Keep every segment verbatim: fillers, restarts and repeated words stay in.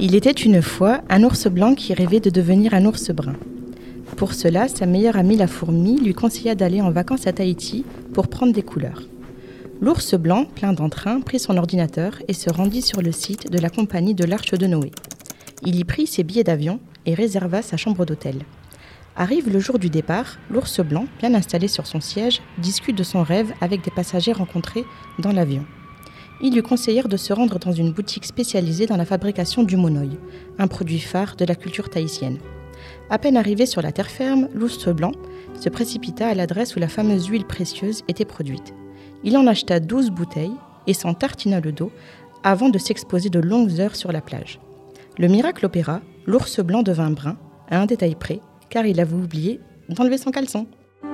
Il était une fois un ours blanc qui rêvait de devenir un ours brun. Pour cela, sa meilleure amie la fourmi lui conseilla d'aller en vacances à Tahiti pour prendre des couleurs. L'ours blanc, plein d'entrain, prit son ordinateur et se rendit sur le site de la compagnie de l'Arche de Noé. Il y prit ses billets d'avion et réserva sa chambre d'hôtel. Arrive le jour du départ, l'ours blanc, bien installé sur son siège, discute de son rêve avec des passagers rencontrés dans l'avion. Ils lui conseillèrent de se rendre dans une boutique spécialisée dans la fabrication du monoï, un produit phare de la culture tahitienne. À peine arrivé sur la terre ferme, l'ours blanc se précipita à l'adresse où la fameuse huile précieuse était produite. Il en acheta douze bouteilles et s'en tartina le dos avant de s'exposer de longues heures sur la plage. Le miracle opéra, l'ours blanc devint brun, à un détail près, car il avait oublié d'enlever son caleçon.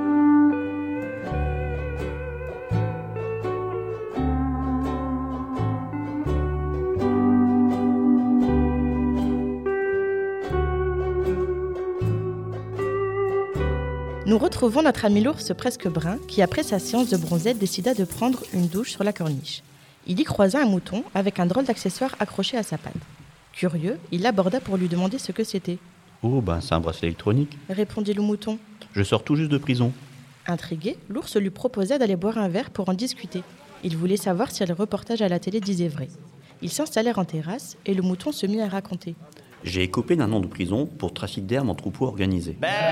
Nous retrouvons notre ami l'ours presque brun qui, après sa séance de bronzette, décida de prendre une douche sur la corniche. Il y croisa un mouton avec un drôle d'accessoire accroché à sa patte. Curieux, il l'aborda pour lui demander ce que c'était. « Oh, ben c'est un bracelet électronique. » répondit le mouton. « Je sors tout juste de prison. » Intrigué, l'ours lui proposa d'aller boire un verre pour en discuter. Il voulait savoir si le reportage à la télé disait vrai. Ils s'installèrent en terrasse et le mouton se mit à raconter. « J'ai écopé d'un an de prison pour trafic d'herbe en troupeau organisé.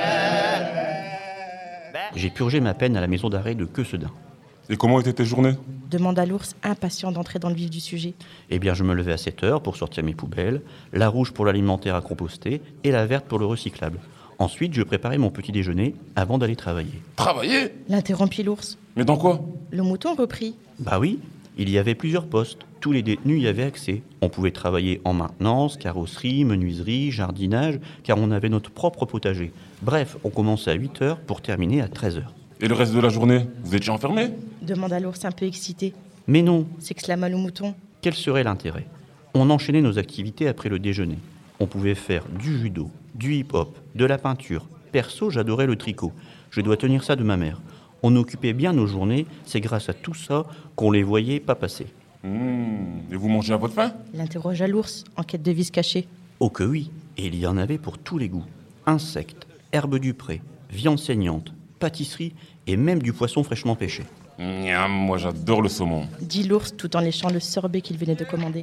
J'ai purgé ma peine à la maison d'arrêt de Queussedin. » « Et comment étaient tes journées ?» demanda l'ours, impatient d'entrer dans le vif du sujet. « Eh bien, je me levais à sept heures pour sortir mes poubelles, la rouge pour l'alimentaire à composter et la verte pour le recyclable. Ensuite, je préparais mon petit déjeuner avant d'aller travailler. »« Travailler ?» l'interrompit l'ours. « Mais dans quoi ?» Le mouton reprit. « Bah oui, il y avait plusieurs postes. Tous les détenus y avaient accès. On pouvait travailler en maintenance, carrosserie, menuiserie, jardinage, car on avait notre propre potager. Bref, on commençait à huit heures pour terminer à treize heures. » « Et le reste de la journée, vous étiez enfermé ?» demanda l'ours un peu excité. « Mais non !» s'exclama le mouton. « Quel serait l'intérêt ? On enchaînait nos activités après le déjeuner. On pouvait faire du judo, du hip-hop, de la peinture. Perso, j'adorais le tricot. Je dois tenir ça de ma mère. On occupait bien nos journées, c'est grâce à tout ça qu'on les voyait pas passer. Mmh. Et vous mangez à votre faim ?» l'interrogea l'ours, en quête de vices cachés. Oh que oui, et il y en avait pour tous les goûts. Insectes, herbes du pré, viande saignante, pâtisserie et même du poisson fraîchement pêché. Miam, moi j'adore le saumon, dit l'ours tout en léchant le sorbet qu'il venait de commander.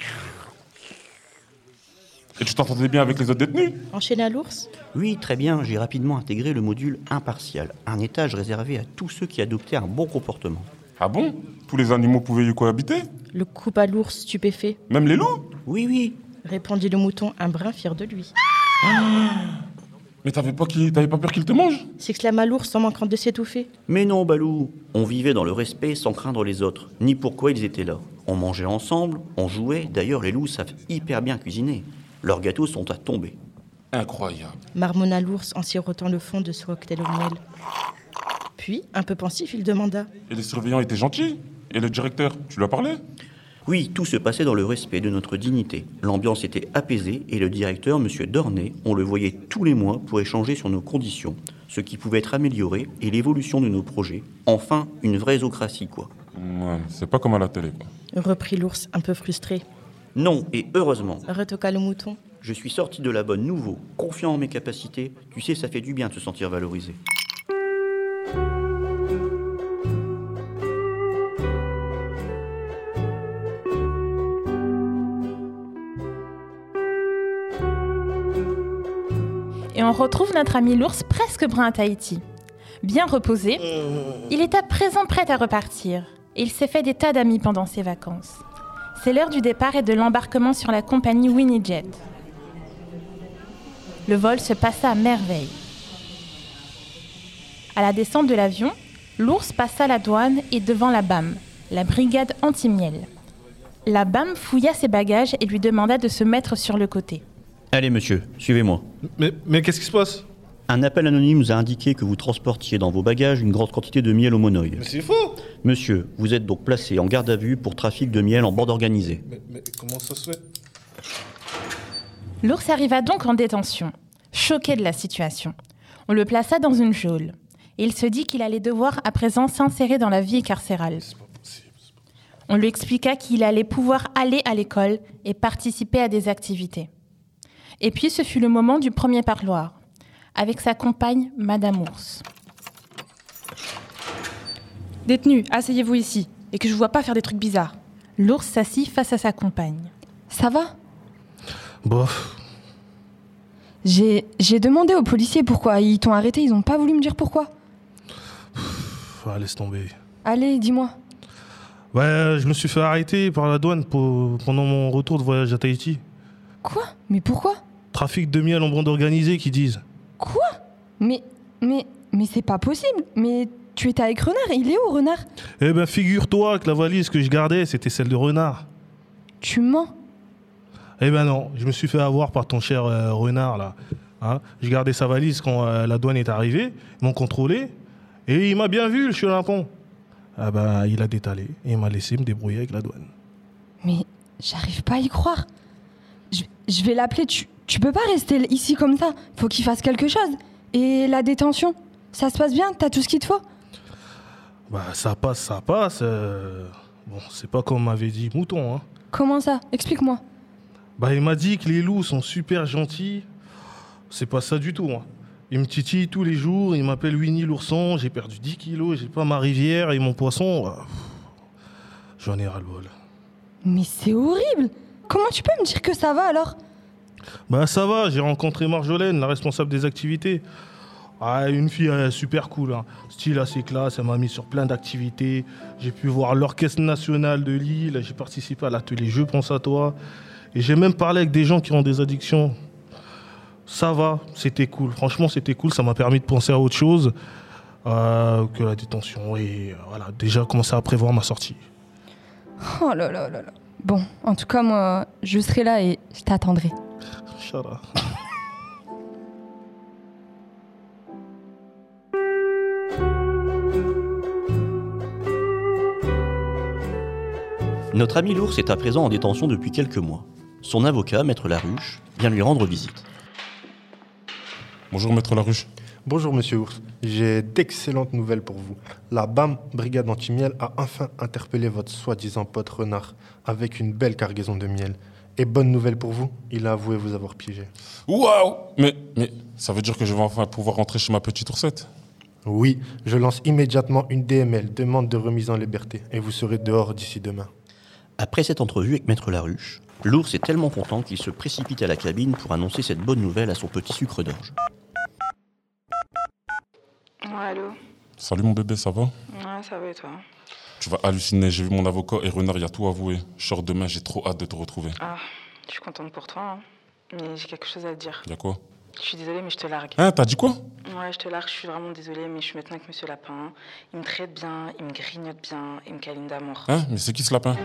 Et tu t'entendais bien avec les autres détenus ? Enchaîna l'ours. Oui, très bien, j'ai rapidement intégré le module impartial, un étage réservé à tous ceux qui adoptaient un bon comportement. Ah bon ? Tous les animaux pouvaient y cohabiter ? Le coupa l'ours stupéfait. Même les loups ? Oui, oui, répondit le mouton, un brin fier de lui. Ah ! Mais t'avais pas, qui... t'avais pas peur qu'il te mange ? S'exclama l'ours en manquant de s'étouffer. Mais non, Balou, on vivait dans le respect sans craindre les autres, ni pourquoi ils étaient là. On mangeait ensemble, on jouait, d'ailleurs les loups savent hyper bien cuisiner. Leurs gâteaux sont à tomber. Incroyable. Marmonna l'ours en sirotant le fond de ce cocktail au miel. Puis, un peu pensif, il demanda. Et les surveillants étaient gentils ? Et le directeur, tu lui as parlé ? Oui, tout se passait dans le respect de notre dignité. L'ambiance était apaisée et le directeur, M. Dornay, on le voyait tous les mois pour échanger sur nos conditions, ce qui pouvait être amélioré et l'évolution de nos projets. Enfin, une vraie zoocratie, quoi. Ouais, c'est pas comme à la télé, quoi. Reprit l'ours, un peu frustré. Non, et heureusement. Retoqua le mouton. Je suis sorti de la bonne nouveau, confiant en mes capacités. Tu sais, ça fait du bien de se sentir valorisé. Et on retrouve notre ami l'ours presque brun à Tahiti. Bien reposé, il est à présent prêt à repartir. Et il s'est fait des tas d'amis pendant ses vacances. C'est l'heure du départ et de l'embarquement sur la compagnie WinnieJet. Le vol se passa à merveille. À la descente de l'avion, l'ours passa la douane et devant la B A M, la brigade anti-miel. La B A M fouilla ses bagages et lui demanda de se mettre sur le côté. Allez monsieur, suivez-moi. Mais, mais qu'est-ce qui se passe ? Un appel anonyme nous a indiqué que vous transportiez dans vos bagages une grande quantité de miel au monoï. Mais c'est faux ! Monsieur, vous êtes donc placé en garde à vue pour trafic de miel en bande organisée. Mais, mais comment ça se fait ? L'ours arriva donc en détention, choqué de la situation. On le plaça dans une geôle. Et il se dit qu'il allait devoir à présent s'insérer dans la vie carcérale. C'est pas possible. C'est pas... On lui expliqua qu'il allait pouvoir aller à l'école et participer à des activités. Et puis ce fut le moment du premier parloir, avec sa compagne, Madame Ours. Détenu, asseyez-vous ici, et que je vous vois pas faire des trucs bizarres. L'ours s'assit face à sa compagne. Ça va ? Bof. J'ai, j'ai demandé aux policiers pourquoi. Ils t'ont arrêté, ils ont pas voulu me dire pourquoi. Pff, ah, laisse tomber. Allez, dis-moi. Ouais, je me suis fait arrêter par la douane pour, pendant mon retour de voyage à Tahiti. Quoi ? Mais pourquoi ? Trafic de miel en bande organisée, qu'ils disent. Quoi ? Mais, mais, mais c'est pas possible. Mais tu étais avec Renard, il est où, Renard ? Eh ben, figure-toi que la valise que je gardais, c'était celle de Renard. Tu mens ? Eh ben non, je me suis fait avoir par ton cher euh, Renard, là. Hein, je gardais sa valise quand euh, la douane est arrivée, ils m'ont contrôlé, et il m'a bien vu, le chelimpon. Ah ben, il a détalé, et il m'a laissé me débrouiller avec la douane. Mais j'arrive pas à y croire. Je, je vais l'appeler, tu, tu peux pas rester ici comme ça, faut qu'il fasse quelque chose. Et la détention, ça se passe bien, t'as tout ce qu'il te faut ? Bah ça passe, ça passe. Euh... Bon, c'est pas comme m'avait dit Mouton, hein. Comment ça ? Explique-moi. Bah il m'a dit que les loups sont super gentils. C'est pas ça du tout, hein. Il me titille tous les jours, il m'appelle Winnie l'ourson, j'ai perdu dix kilos, j'ai pas ma rivière et mon poisson. Bah, j'en ai ras-le-bol. Mais c'est horrible ! Comment tu peux me dire que ça va alors ? Bah ça va, j'ai rencontré Marjolaine, la responsable des activités. Ah, une fille euh, super cool, hein. Style assez classe, elle m'a mis sur plein d'activités. J'ai pu voir l'Orchestre National de Lille, j'ai participé à l'atelier Je pense à toi. Et j'ai même parlé avec des gens qui ont des addictions. Ça va, c'était cool. Franchement, c'était cool, ça m'a permis de penser à autre chose euh, que la détention. Et euh, voilà, déjà commencer à prévoir ma sortie. Oh là là là là. Bon, en tout cas, moi, je serai là et je t'attendrai. Inch'Allah. Notre ami l'ours est à présent en détention depuis quelques mois. Son avocat, Maître Laruche, vient lui rendre visite. Bonjour, Maître Laruche. Bonjour Monsieur Ours, j'ai d'excellentes nouvelles pour vous. La B A M, Brigade Anti-Miel, a enfin interpellé votre soi-disant pote Renard avec une belle cargaison de miel. Et bonne nouvelle pour vous, il a avoué vous avoir piégé. Waouh! Mais, mais ça veut dire que je vais enfin pouvoir rentrer chez ma petite oursette? Oui, je lance immédiatement une D M L, demande de remise en liberté, et vous serez dehors d'ici demain. Après cette entrevue avec Maître Laruche, l'ours est tellement content qu'il se précipite à la cabine pour annoncer cette bonne nouvelle à son petit sucre d'orge. Ouais, allô? Salut mon bébé, ça va? Ouais, ça va et toi? Tu vas halluciner, j'ai vu mon avocat et Renard, il a tout avoué. Je sors demain, j'ai trop hâte de te retrouver. Ah, je suis contente pour toi, hein. Mais j'ai quelque chose à te dire. Y'a quoi? Je suis désolée, mais je te largue. Hein, t'as dit quoi? Ouais, je te largue, je suis vraiment désolée, mais je suis maintenant avec Monsieur Lapin. Il me traite bien, il me grignote bien, il me câline d'amour. Hein, mais c'est qui ce lapin?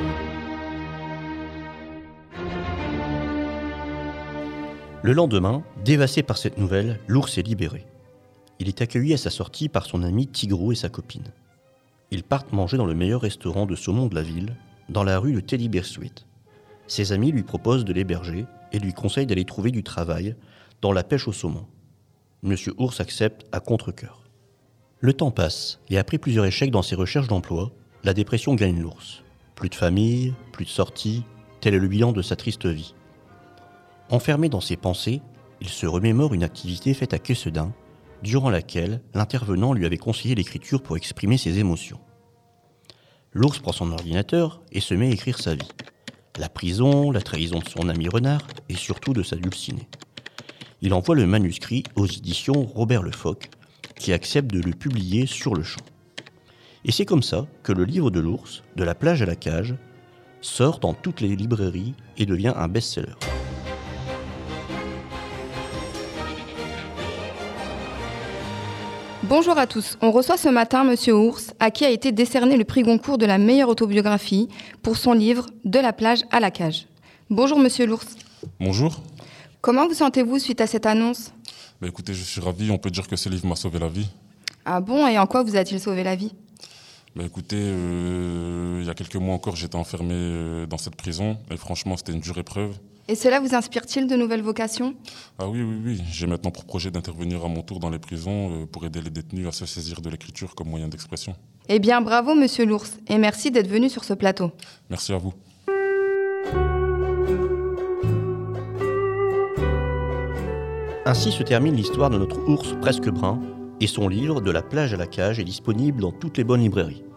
Le lendemain, dévasté par cette nouvelle, l'ours est libéré. Il est accueilli à sa sortie par son ami Tigrou et sa copine. Ils partent manger dans le meilleur restaurant de saumon de la ville, dans la rue de Teddy Bear Street. Ses amis lui proposent de l'héberger et lui conseillent d'aller trouver du travail dans la pêche au saumon. Monsieur Ours accepte à contre-cœur. Le temps passe, et après plusieurs échecs dans ses recherches d'emploi, la dépression gagne l'ours. Plus de famille, plus de sorties, tel est le bilan de sa triste vie. Enfermé dans ses pensées, il se remémore une activité faite à Quessedin, durant laquelle l'intervenant lui avait conseillé l'écriture pour exprimer ses émotions. L'ours prend son ordinateur et se met à écrire sa vie. La prison, la trahison de son ami Renard et surtout de sa dulcinée. Il envoie le manuscrit aux éditions Robert Le Phoc, qui acceptent de le publier sur le champ. Et c'est comme ça que le livre de l'ours, de la plage à la cage, sort dans toutes les librairies et devient un best-seller. Bonjour à tous. On reçoit ce matin Monsieur Ours, à qui a été décerné le prix Goncourt de la meilleure autobiographie pour son livre « De la plage à la cage ». Bonjour Monsieur l'Ours. Bonjour. Comment vous sentez-vous suite à cette annonce ? Bah écoutez, je suis ravi, on peut dire que ce livre m'a sauvé la vie. Ah bon, et en quoi vous a-t-il sauvé la vie ? Bah écoutez, euh, il y a quelques mois encore, j'étais enfermé euh, dans cette prison, et franchement, c'était une dure épreuve. Et cela vous inspire-t-il de nouvelles vocations ? Ah oui, oui, oui. J'ai maintenant pour projet d'intervenir à mon tour dans les prisons euh, pour aider les détenus à se saisir de l'écriture comme moyen d'expression. Eh bien, bravo, monsieur l'ours, et merci d'être venu sur ce plateau. Merci à vous. Ainsi se termine l'histoire de notre ours presque brun, et son livre « De la plage à la cage » est disponible dans toutes les bonnes librairies.